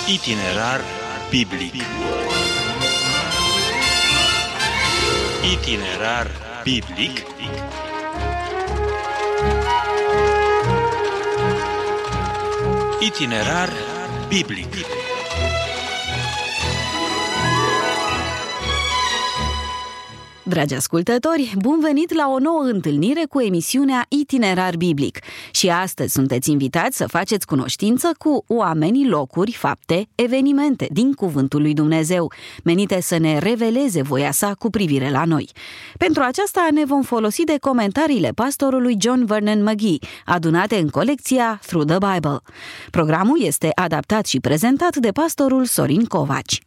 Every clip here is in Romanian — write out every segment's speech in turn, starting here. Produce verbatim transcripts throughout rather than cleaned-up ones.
Itinerar biblic. Itinerar biblic. Itinerar biblic. Dragi ascultători, bun venit la o nouă întâlnire cu emisiunea Itinerar Biblic. Și astăzi sunteți invitați să faceți cunoștință cu oamenii, locuri, fapte, evenimente din Cuvântul lui Dumnezeu, menite să ne reveleze voia sa cu privire la noi. Pentru aceasta ne vom folosi de comentariile pastorului John Vernon McGee, adunate în colecția Through the Bible. Programul este adaptat și prezentat de pastorul Sorin Covaci.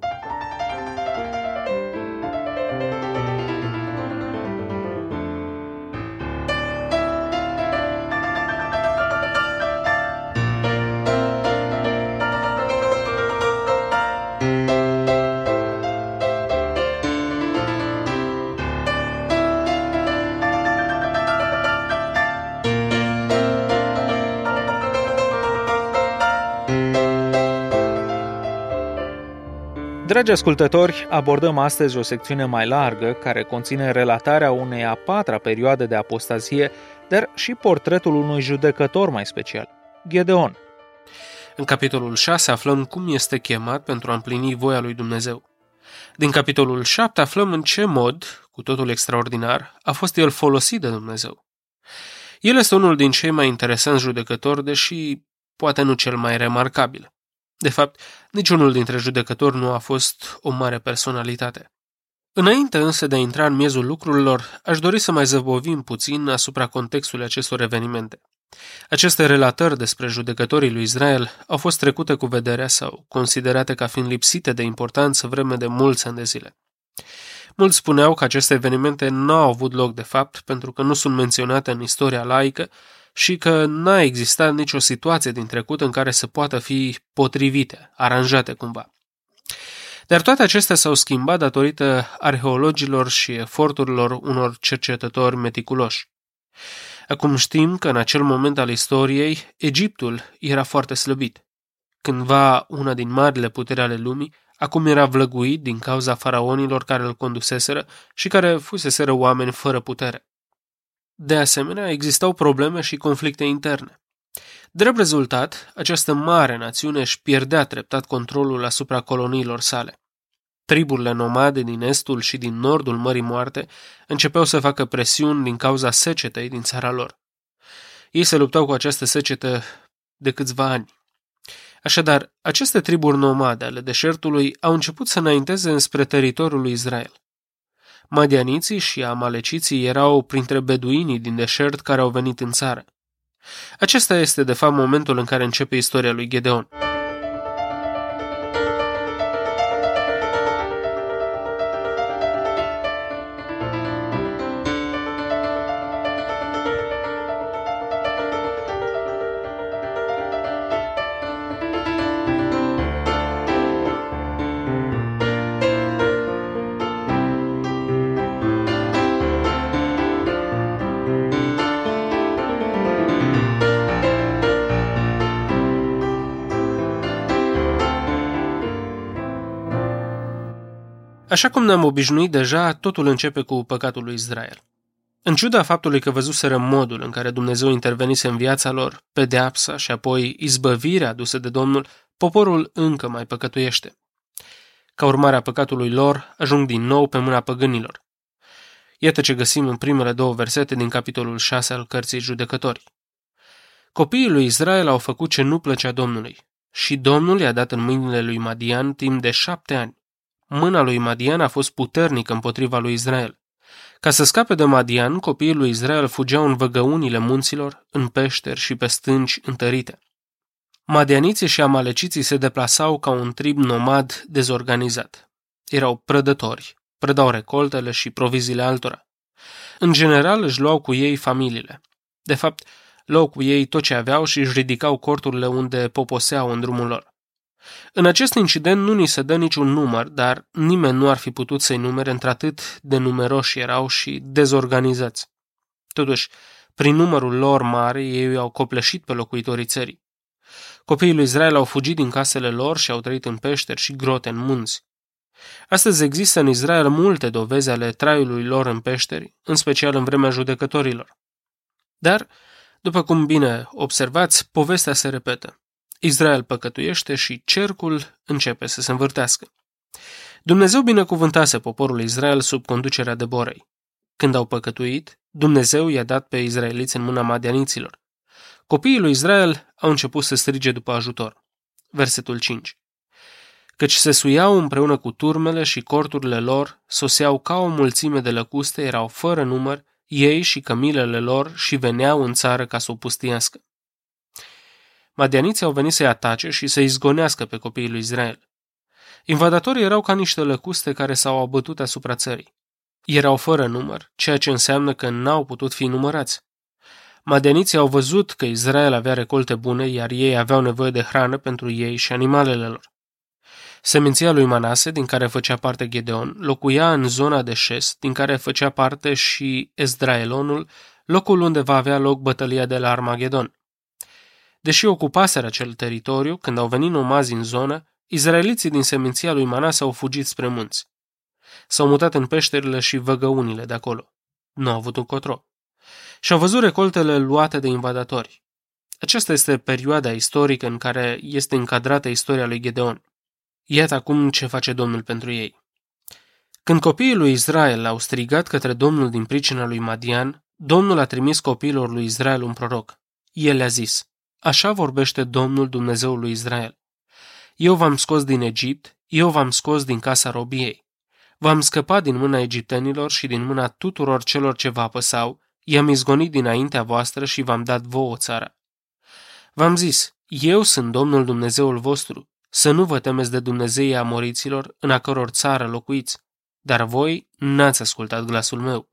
Dragi ascultători, abordăm astăzi o secțiune mai largă care conține relatarea unei a patra perioade de apostazie, dar și portretul unui judecător mai special, Gedeon. În capitolul șase aflăm cum este chemat pentru a împlini voia lui Dumnezeu. Din capitolul șapte aflăm în ce mod, cu totul extraordinar, a fost el folosit de Dumnezeu. El este unul din cei mai interesanți judecători, deși poate nu cel mai remarcabil. De fapt, niciunul dintre judecători nu a fost o mare personalitate. Înainte însă de a intra în miezul lucrurilor, aș dori să mai zăbovim puțin asupra contextului acestor evenimente. Aceste relatări despre judecătorii lui Israel au fost trecute cu vederea sau considerate ca fiind lipsite de importanță vreme de mulți ani de zile. Mulți spuneau că aceste evenimente nu au avut loc de fapt pentru că nu sunt menționate în istoria laică și că n-a existat nicio situație din trecut în care să poată fi potrivite, aranjate cumva. Dar toate acestea s-au schimbat datorită arheologilor și eforturilor unor cercetători meticuloși. Acum știm că în acel moment al istoriei, Egiptul era foarte slăbit. Cândva una din marile puteri ale lumii, acum era vlăguit din cauza faraonilor care îl conduseseră și care fuseseră oameni fără putere. De asemenea, existau probleme și conflicte interne. Drept rezultat, această mare națiune își pierdea treptat controlul asupra coloniilor sale. Triburile nomade din estul și din nordul Mării Moarte începeau să facă presiuni din cauza secetei din țara lor. Ei se luptau cu această secetă de câțiva ani. Așadar, aceste triburi nomade ale deșertului au început să înainteze înspre teritoriul lui Israel. Madianiții și amaleciții erau printre beduinii din deșert care au venit în țară. Acesta este, de fapt, momentul în care începe istoria lui Gedeon. Așa cum ne-am obișnuit deja, totul începe cu păcatul lui Israel. În ciuda faptului că văzuseră modul în care Dumnezeu intervenise în viața lor, pedeapsa și apoi izbăvirea adusă de Domnul, poporul încă mai păcătuiește. Ca urmare a păcatului lor, ajung din nou pe mâna păgânilor. Iată ce găsim în primele două versete din capitolul șase al cărții Judecători. Copiii lui Israel au făcut ce nu plăcea Domnului și Domnul i-a dat în mâinile lui Madian timp de șapte ani. Mâna lui Madian a fost puternică împotriva lui Israel. Ca să scape de Madian, copiii lui Israel fugeau în văgăunile munților, în peșteri și pe stânci întărite. Madianiții și amaleciții se deplasau ca un trib nomad dezorganizat. Erau prădători, prădau recoltele și proviziile altora. În general își luau cu ei familiile. De fapt, luau cu ei tot ce aveau și își ridicau corturile unde poposeau în drumul lor. În acest incident nu ni se dă niciun număr, dar nimeni nu ar fi putut să-i numere într-atât de numeroși erau și dezorganizați. Totuși, prin numărul lor mare, ei au copleșit pe locuitorii țării. Copiii lui Israel au fugit din casele lor și au trăit în peșteri și grote în munți. Astăzi există în Israel multe dovezi ale traiului lor în peșteri, în special în vremea judecătorilor. Dar, după cum bine observați, povestea se repetă. Israel păcătuiește și cercul începe să se învârtească. Dumnezeu binecuvântase poporul Israel sub conducerea Deborei. Când au păcătuit, Dumnezeu i-a dat pe izraeliți în mâna madianiților. Copiii lui Israel au început să strige după ajutor. Versetul cinci. Căci se suiau împreună cu turmele și corturile lor, soseau ca o mulțime de lăcuste, erau fără număr, ei și cămilele lor și veneau în țară ca să o pustiască. Madianiții au venit să-i atace și să izgonească pe copiii lui Israel. Invadatorii erau ca niște lăcuste care s-au abătut asupra țării. Erau fără număr, ceea ce înseamnă că n-au putut fi numărați. Madianiții au văzut că Israel avea recolte bune, iar ei aveau nevoie de hrană pentru ei și animalele lor. Seminția lui Manase, din care făcea parte Gedeon, locuia în zona de șest, din care făcea parte și Ezdraelonul, locul unde va avea loc bătălia de la Armagedon. Deși ocupaseră acel teritoriu, când au venit nomazi în zonă, izraeliții din seminția lui Manase au fugit spre munți. S-au mutat în peșterile și văgăunile de acolo. Nu au avut încotro. Și au văzut recoltele luate de invadatori. Aceasta este perioada istorică în care este încadrată istoria lui Gedeon. Iată acum ce face Domnul pentru ei. Când copiii lui Israel au strigat către Domnul din pricina lui Madian, Domnul a trimis copiilor lui Israel un proroc. El le-a zis: Așa vorbește Domnul, Dumnezeul lui Israel. Eu v-am scos din Egipt, eu v-am scos din casa robiei. V-am scăpat din mâna egiptenilor și din mâna tuturor celor ce vă apăsau, i-am izgonit dinaintea voastră și v-am dat vouă țara. V-am zis: Eu sunt Domnul Dumnezeul vostru, să nu vă temeți de Dumnezeii amoriților, în a căror țară locuiți, dar voi n-ați ascultat glasul meu.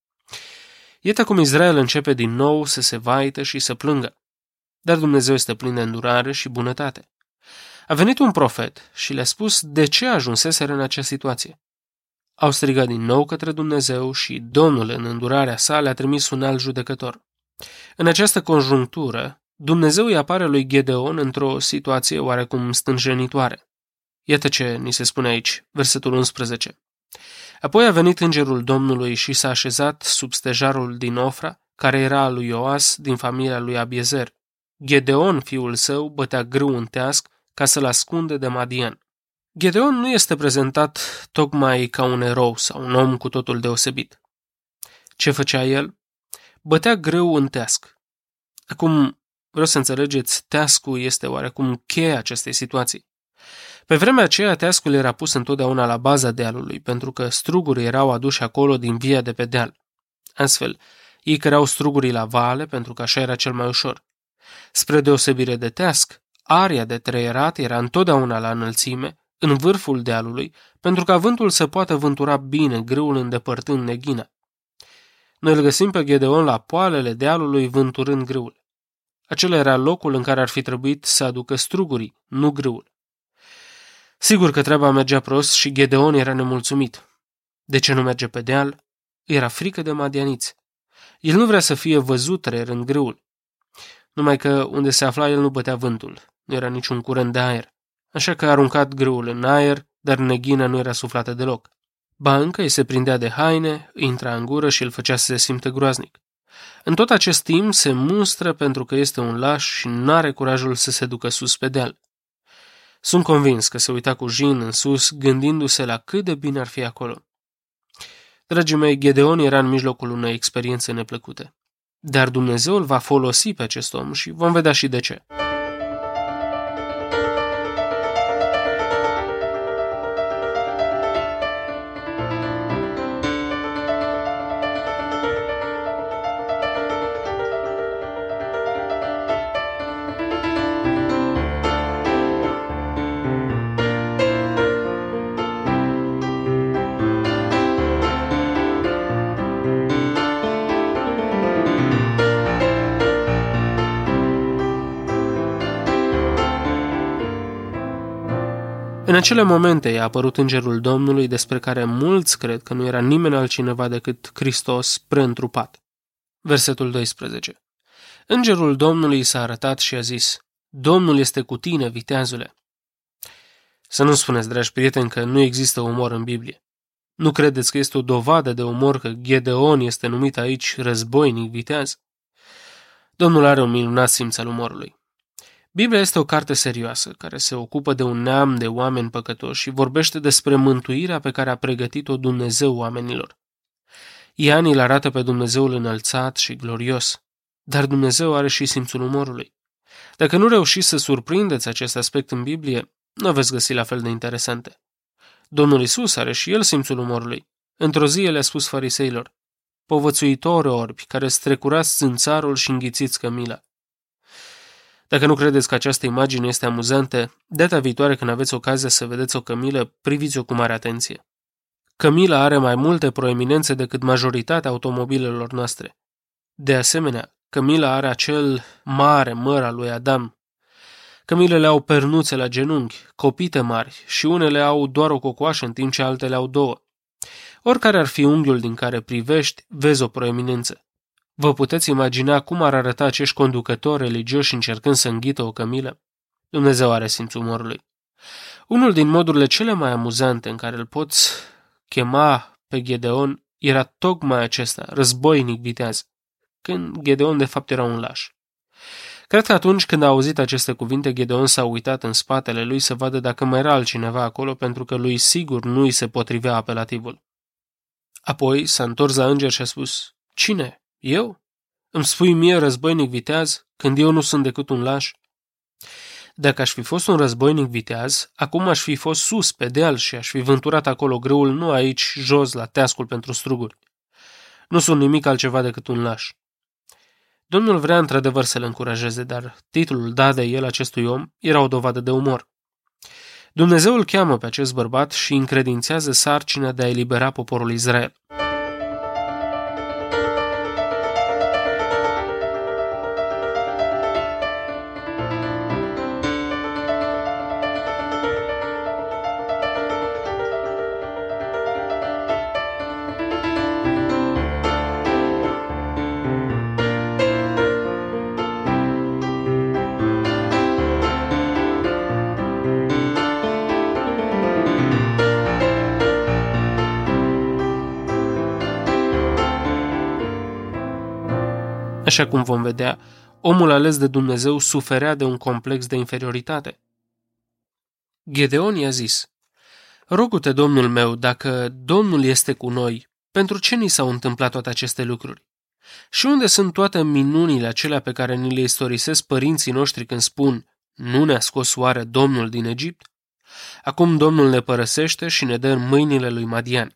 Iată cum Israel începe din nou să se vaite și să plângă. Dar Dumnezeu este plin de îndurare și bunătate. A venit un profet și le-a spus de ce ajunseseră în acea situație. Au strigat din nou către Dumnezeu și Domnul, în îndurarea sa, le-a trimis un alt judecător. În această conjunctură, Dumnezeu îi apare lui Gedeon într-o situație oarecum stânjenitoare. Iată ce ni se spune aici, versetul unsprezece. Apoi a venit îngerul Domnului și s-a așezat sub stejarul din Ofra, care era al lui Ioas, din familia lui Abiezer. Gedeon, fiul său, bătea grâu în teasc ca să-l ascunde de Madian. Gedeon nu este prezentat tocmai ca un erou sau un om cu totul deosebit. Ce făcea el? Bătea grâu în teasc. Acum, vreau să înțelegeți, teascul este oarecum cheia acestei situații. Pe vremea aceea, teascul era pus întotdeauna la baza dealului, pentru că strugurii erau aduși acolo din via de pe deal. Astfel, ei căreau strugurii la vale, pentru că așa era cel mai ușor. Spre deosebire de teasc, aria de treierat era întotdeauna la înălțime, în vârful dealului, pentru ca vântul să poată vântura bine grâul îndepărtând neghina. Noi îl găsim pe Gedeon la poalele dealului vânturând grâul. Acela era locul în care ar fi trebuit să aducă strugurii, nu grâul. Sigur că treaba mergea prost și Gedeon era nemulțumit. De ce nu merge pe deal? Era frică de madianiți. El nu vrea să fie văzut treierând grâul. Numai că unde se afla el nu bătea vântul, nu era niciun curent de aer. Așa că a aruncat grâul în aer, dar neghina nu era suflată deloc. Ba încă îi se prindea de haine, îi intra în gură și îl făcea să se simtă groaznic. În tot acest timp se mustră pentru că este un laș și nu are curajul să se ducă sus pe deal. Sunt convins că se uita cu jin în sus, gândindu-se la cât de bine ar fi acolo. Dragii mei, Gedeon era în mijlocul unei experiențe neplăcute. Dar Dumnezeu îl va folosi pe acest om și vom vedea și de ce. În acele momente i-a apărut îngerul Domnului, despre care mulți cred că nu era nimeni altcineva decât Hristos preîntrupat. Versetul doisprezece. Îngerul Domnului s-a arătat și a zis: Domnul este cu tine, viteazule. Să nu spuneți, dragi prieteni, că nu există umor în Biblie. Nu credeți că este o dovadă de umor că Gedeon este numit aici războinic viteaz? Domnul are un minunat simț al umorului. Biblia este o carte serioasă, care se ocupă de un neam de oameni păcătoși și vorbește despre mântuirea pe care a pregătit-o Dumnezeu oamenilor. Ea îl arată pe Dumnezeul înălțat și glorios, dar Dumnezeu are și simțul umorului. Dacă nu reușiți să surprindeți acest aspect în Biblie, nu o veți găsi la fel de interesante. Domnul Iisus are și el simțul umorului. Într-o zi el a spus fariseilor: povățuitori orbi, care strecurați țânțarul și înghițiți cămila. Dacă nu credeți că această imagine este amuzantă, data viitoare când aveți ocazia să vedeți o cămilă, priviți-o cu mare atenție. Cămila are mai multe proeminențe decât majoritatea automobilelor noastre. De asemenea, cămila are acel mare măr al lui Adam. Cămilele au pernuțe la genunchi, copite mari și unele au doar o cocoașă în timp ce altele au două. Oricare ar fi unghiul din care privești, vezi o proeminență. Vă puteți imagina cum ar arăta acești conducători religioși încercând să înghită o cămilă? Dumnezeu are simțul umorului. Unul din modurile cele mai amuzante în care îl poți chema pe Gedeon era tocmai acesta, războinic viteaz, când Gedeon de fapt era un laș. Cred că atunci când a auzit aceste cuvinte, Gedeon s-a uitat în spatele lui să vadă dacă mai era altcineva acolo, pentru că lui sigur nu îi se potrivea apelativul. Apoi s-a întors la înger și a spus: cine? Eu? Îmi spui mie războinic viteaz, când eu nu sunt decât un laș? Dacă aș fi fost un războinic viteaz, acum aș fi fost sus pe deal și aș fi vânturat acolo grâul, nu aici, jos, la teascul pentru struguri. Nu sunt nimic altceva decât un laș. Domnul vrea într-adevăr să-l încurajeze, dar titlul dat de el acestui om era o dovadă de umor. Dumnezeu îl cheamă pe acest bărbat și încredințează sarcina de a elibera poporul Israel. Așa cum vom vedea, omul ales de Dumnezeu suferea de un complex de inferioritate. Gedeon i-a zis: rogu-te, Domnul meu, dacă Domnul este cu noi, pentru ce ni s-au întâmplat toate aceste lucruri? Și unde sunt toate minunile acelea pe care ni le istorisesc părinții noștri când spun: nu ne-a scos oare Domnul din Egipt? Acum Domnul ne părăsește și ne dă în mâinile lui Madian.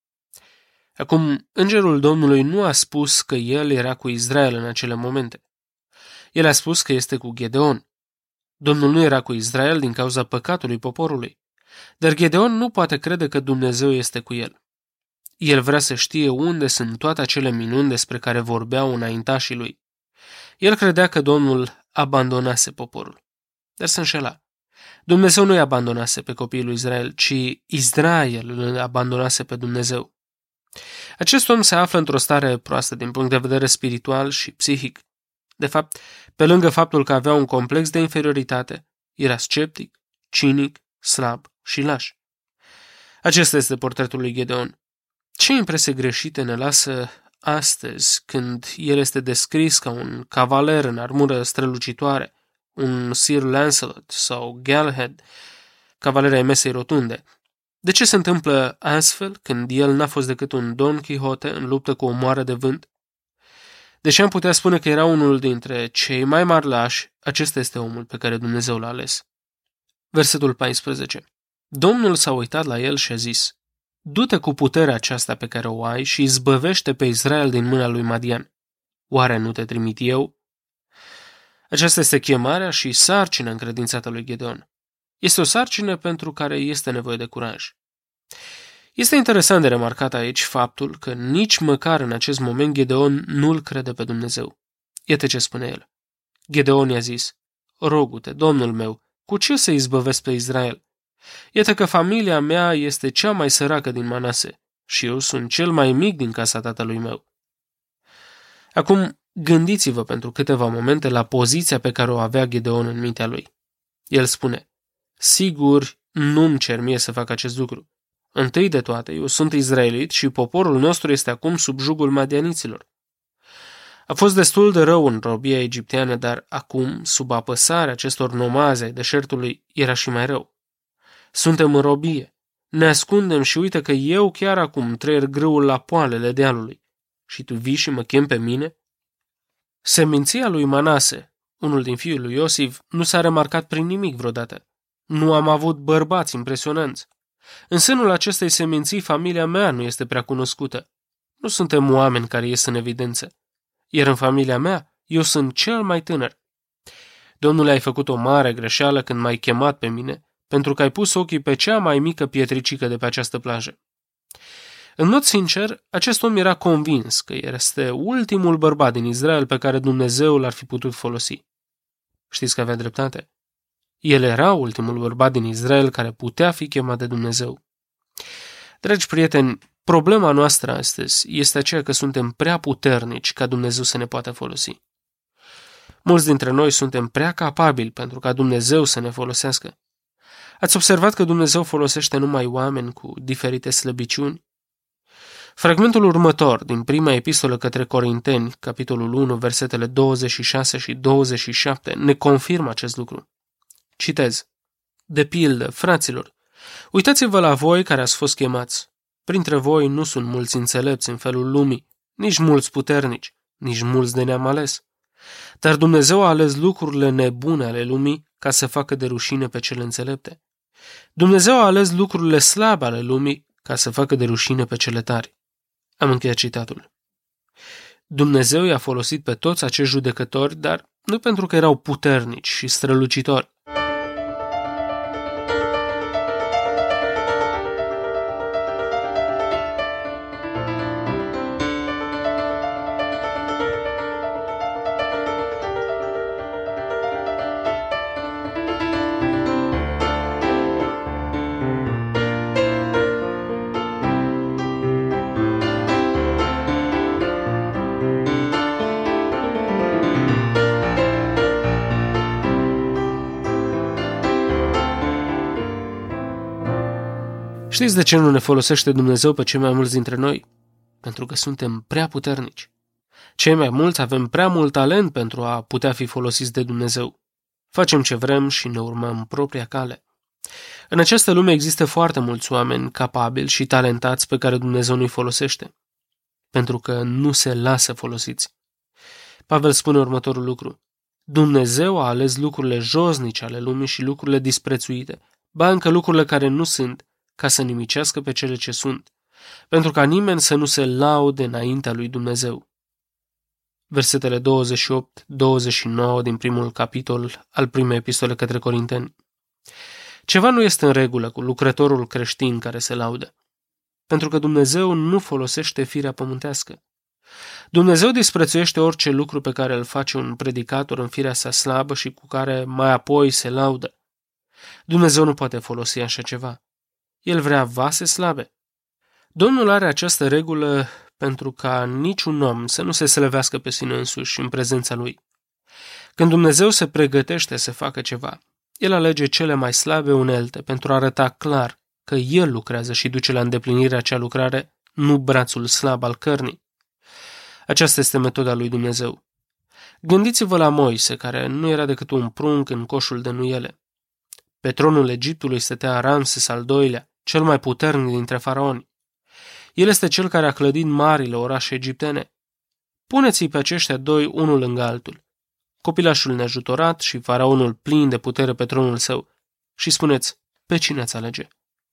Acum, îngerul Domnului nu a spus că el era cu Israel în acele momente. El a spus că este cu Gedeon. Domnul nu era cu Israel din cauza păcatului poporului, dar Gedeon nu poate crede că Dumnezeu este cu el. El vrea să știe unde sunt toate acele minuni despre care vorbeau înaintașii lui. El credea că Domnul abandonase poporul, dar se înșela. Dumnezeu nu i abandonase pe copiii lui Israel, ci Israel îl abandonase pe Dumnezeu. Acest om se află într-o stare proastă din punct de vedere spiritual și psihic. De fapt, pe lângă faptul că avea un complex de inferioritate, era sceptic, cinic, slab și laș. Acesta este portretul lui Gedeon. Ce impresie greșite ne lasă astăzi când el este descris ca un cavaler în armură strălucitoare, un Sir Lancelot sau Galahad, cavaler ai mesei rotunde. De ce se întâmplă astfel când el n-a fost decât un Don Quixote în luptă cu o moară de vânt? Deși am putea spune că era unul dintre cei mai mari lași, acesta este omul pe care Dumnezeu l-a ales. Versetul paisprezece. Domnul s-a uitat la el și a zis: du-te cu puterea aceasta pe care o ai și izbăvește pe Israel din mâna lui Madian. Oare nu te trimit eu? Aceasta este chemarea și sarcina încredințată lui Gedeon. Este o sarcină pentru care este nevoie de curaj. Este interesant de remarcat aici faptul că nici măcar în acest moment Gedeon nu-l crede pe Dumnezeu. Iată ce spune el. Gedeon i-a zis: rogu-te, Domnul meu, cu ce să izbăvesc pe Israel? Iată că familia mea este cea mai săracă din Manase și eu sunt cel mai mic din casa tatălui meu. Acum, Gândiți-vă pentru câteva momente la poziția pe care o avea Gedeon în mintea lui. El spune: sigur, nu-mi cer mie să fac acest lucru. Întâi de toate, eu sunt izraelit și poporul nostru este acum sub jugul madianiților. A fost destul de rău în robia egipteană, dar acum, sub apăsarea acestor nomazi ai deșertului, era și mai rău. Suntem în robie, ne ascundem și uite că eu chiar acum trăier grâul la poalele dealului. Și tu vii și mă chem pe mine? Seminția lui Manase, unul din fiul lui Iosif, nu s-a remarcat prin nimic vreodată. Nu am avut bărbați impresionanți. În sânul acestei seminții, familia mea nu este prea cunoscută. Nu suntem oameni care ies în evidență. Iar în familia mea, eu sunt cel mai tânăr. Domnule, ai făcut o mare greșeală când m-ai chemat pe mine, pentru că ai pus ochii pe cea mai mică pietricică de pe această plajă. În mod sincer, acest om era convins că este ultimul bărbat din Israel pe care Dumnezeu l-ar fi putut folosi. Știți că avea dreptate? El era ultimul bărbat din Israel care putea fi chemat de Dumnezeu. Dragi prieteni, problema noastră astăzi este aceea că suntem prea puternici ca Dumnezeu să ne poată folosi. Mulți dintre noi suntem prea capabili pentru ca Dumnezeu să ne folosească. Ați observat că Dumnezeu folosește numai oameni cu diferite slăbiciuni? Fragmentul următor din prima epistolă către Corinteni, capitolul unu, versetele douăzeci și șase și douăzeci și șapte, ne confirmă acest lucru. Citez: de pildă, fraților, uitați-vă la voi care ați fost chemați. Printre voi nu sunt mulți înțelepți în felul lumii, nici mulți puternici, nici mulți de neam ales. Dar Dumnezeu a ales lucrurile nebune ale lumii ca să facă de rușine pe cele înțelepte. Dumnezeu a ales lucrurile slabe ale lumii ca să facă de rușine pe cele tari. Am încheiat citatul. Dumnezeu i-a folosit pe toți acești judecători, dar nu pentru că erau puternici și strălucitori. Știți de ce nu ne folosește Dumnezeu pe cei mai mulți dintre noi? Pentru că suntem prea puternici. Cei mai mulți avem prea mult talent pentru a putea fi folosiți de Dumnezeu. Facem ce vrem și ne urmăm propria cale. În această lume există foarte mulți oameni capabili și talentați pe care Dumnezeu nu-i folosește, pentru că nu se lasă folosiți. Pavel spune următorul lucru: Dumnezeu a ales lucrurile josnice ale lumii și lucrurile disprețuite, ba încă lucrurile care nu sunt, ca să nimicească pe cele ce sunt, pentru ca nimeni să nu se laude înaintea lui Dumnezeu. Versetele douăzeci și opt douăzeci și nouă din primul capitol al primei epistole către Corinteni. Ceva nu este în regulă cu lucrătorul creștin care se laudă, pentru că Dumnezeu nu folosește firea pământească. Dumnezeu disprețuiește orice lucru pe care îl face un predicator în firea sa slabă și cu care mai apoi se laudă. Dumnezeu nu poate folosi așa ceva. El vrea vase slabe. Domnul are această regulă pentru ca niciun om să nu se slăvească pe sine însuși în prezența lui. Când Dumnezeu se pregătește să facă ceva, El alege cele mai slabe unelte pentru a arăta clar că El lucrează și duce la îndeplinire acea lucrare, nu brațul slab al cărnii. Aceasta este metoda lui Dumnezeu. Gândiți-vă la Moise, care nu era decât un prunc în coșul de nuiele. Pe tronul Egiptului stătea Ramses al doilea, cel mai puternic dintre faraoni. El este cel care a clădit marile orașe egiptene. Puneți-i pe aceștia doi unul lângă altul, copilașul neajutorat și faraonul plin de putere pe tronul său, și spuneți, pe cine ați alege?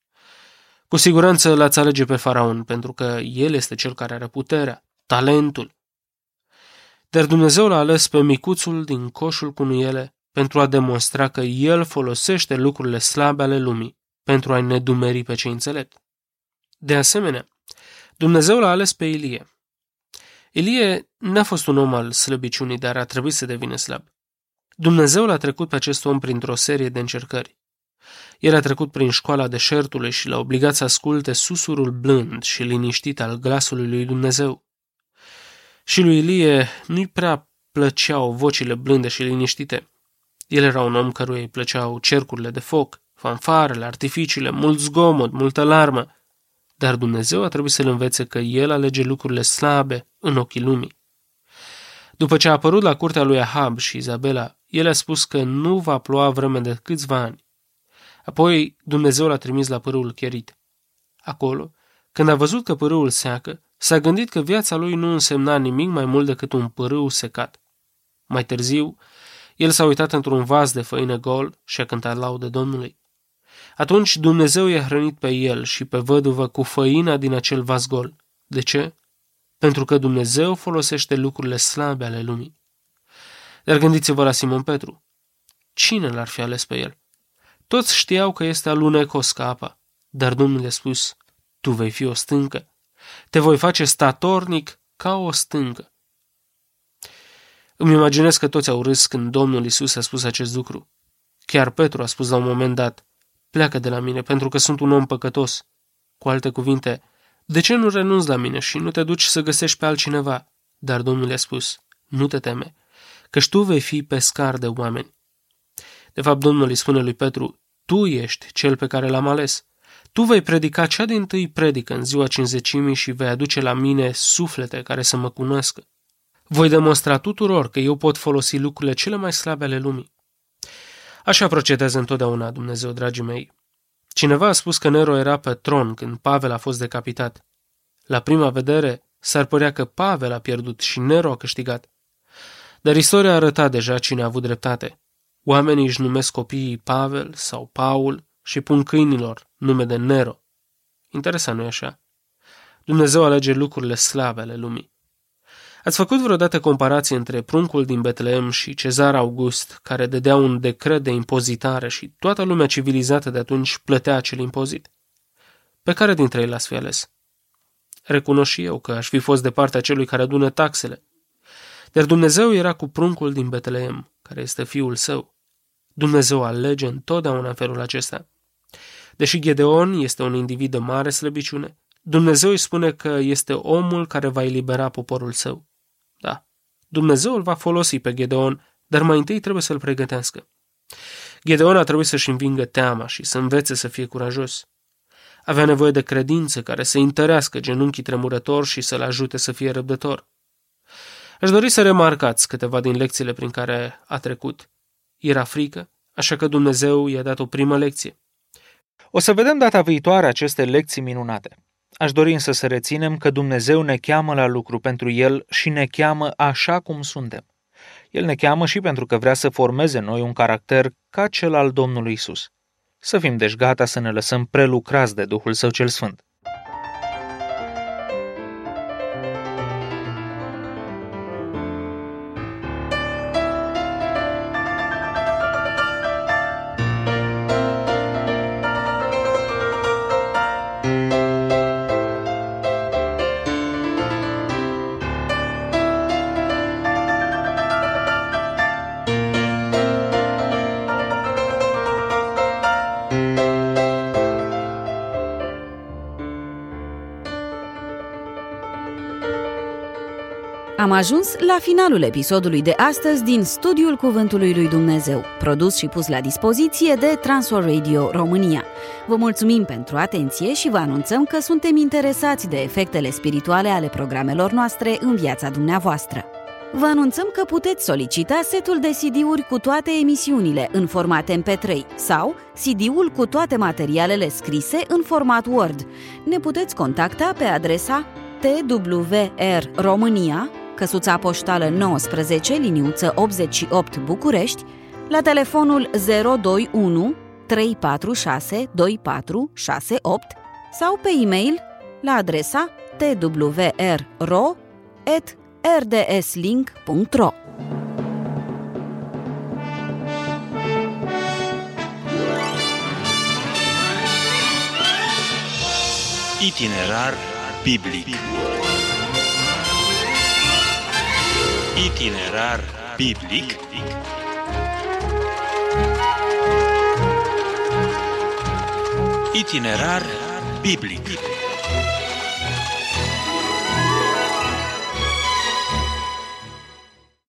Cu siguranță l-ați alege pe faraon, pentru că el este cel care are puterea, talentul. Dar Dumnezeu l-a ales pe micuțul din coșul cu nuiele pentru a demonstra că el folosește lucrurile slabe ale lumii pentru a-i nedumeri pe cei înțelepți. De asemenea, Dumnezeu l-a ales pe Ilie. Ilie n-a fost un om al slăbiciunii, dar a trebuit să devină slab. Dumnezeu l-a trecut pe acest om printr-o serie de încercări. El a trecut prin școala deșertului și l-a obligat să asculte susurul blând și liniștit al glasului lui Dumnezeu. Și lui Ilie nu-i prea plăceau vocile blânde și liniștite. El era un om căruia îi plăceau cercurile de foc, fanfarele, artificiile, mult zgomot, multă larmă. Dar Dumnezeu a trebuit să-l învețe că el alege lucrurile slabe în ochii lumii. După ce a apărut la curtea lui Ahab și Izabela, el a spus că nu va ploua vreme de câțiva ani. Apoi Dumnezeu l-a trimis la pârâul Cherit. Acolo, când a văzut că pârâul seacă, s-a gândit că viața lui nu însemna nimic mai mult decât un pârâu secat. Mai târziu, el s-a uitat într-un vas de făină gol și a cântat laude Domnului. Atunci Dumnezeu i-a hrănit pe el și pe văduvă cu făina din acel vas gol. De ce? Pentru că Dumnezeu folosește lucrurile slabe ale lumii. Dar gândiți-vă la Simon Petru. Cine l-ar fi ales pe el? Toți știau că este alunecos ca apa, dar Domnul i-a spus, tu vei fi o stâncă, te voi face statornic ca o stâncă. Îmi imaginez că toți au râs când Domnul Iisus a spus acest lucru. Chiar Petru a spus la un moment dat, pleacă de la mine pentru că sunt un om păcătos. Cu alte cuvinte, de ce nu renunți la mine și nu te duci să găsești pe altcineva? Dar Domnul i-a spus, nu te teme, căci tu vei fi pescar de oameni. De fapt, Domnul îi spune lui Petru, tu ești cel pe care l-am ales. Tu vei predica cea dintâi predică în ziua cinzecimii și vei aduce la mine suflete care să mă cunoască. Voi demonstra tuturor că eu pot folosi lucrurile cele mai slabe ale lumii. Așa procedează întotdeauna Dumnezeu, dragii mei. Cineva a spus că Nero era pe tron când Pavel a fost decapitat. La prima vedere, s-ar părea că Pavel a pierdut și Nero a câștigat. Dar istoria a arătat deja cine a avut dreptate. Oamenii își numesc copiii Pavel sau Paul și pun câinilor nume de Nero. Interesant, nu-i așa? Dumnezeu alege lucrurile slabe ale lumii. Ați făcut vreodată comparație între pruncul din Betleem și Cezar August, care dădea un decret de impozitare și toată lumea civilizată de atunci plătea acel impozit? Pe care dintre ei l-ați fi ales? Recunosc și eu că aș fi fost de partea celui care adună taxele. Dar Dumnezeu era cu pruncul din Betleem, care este fiul său. Dumnezeu alege întotdeauna în felul acesta. Deși Gedeon este un individ de mare slăbiciune, Dumnezeu îi spune că este omul care va elibera poporul său. Da, Dumnezeu îl va folosi pe Gedeon, dar mai întâi trebuie să-l pregătească. Gedeon a trebuit să-și învingă teama și să învețe să fie curajos. Avea nevoie de credință care să întărească genunchii tremurători și să-l ajute să fie răbdător. Aș dori să remarcați câteva din lecțiile prin care a trecut. Era frică, așa că Dumnezeu i-a dat o primă lecție. O să vedem data viitoare aceste lecții minunate. Aș dori însă să reținem că Dumnezeu ne cheamă la lucru pentru El și ne cheamă așa cum suntem. El ne cheamă și pentru că vrea să formeze în noi un caracter ca cel al Domnului Isus. Să fim deci gata să ne lăsăm prelucrați de Duhul Său cel Sfânt. Am ajuns la finalul episodului de astăzi din Studiul Cuvântului lui Dumnezeu, produs și pus la dispoziție de Transworld Radio România. Vă mulțumim pentru atenție și vă anunțăm că suntem interesați de efectele spirituale ale programelor noastre în viața dumneavoastră. Vă anunțăm că puteți solicita setul de C D-uri cu toate emisiunile în format M P trei sau C D-ul cu toate materialele scrise în format Word. Ne puteți contacta pe adresa T W R România, căsuța poștală nouăsprezece, liniuță optzeci și opt București, la telefonul zero doi unu trei patru șase doi patru șase opt sau pe e-mail la adresa t w r ro at r d s link punct ro. Itinerar biblic. Itinerar biblic. Itinerar biblic.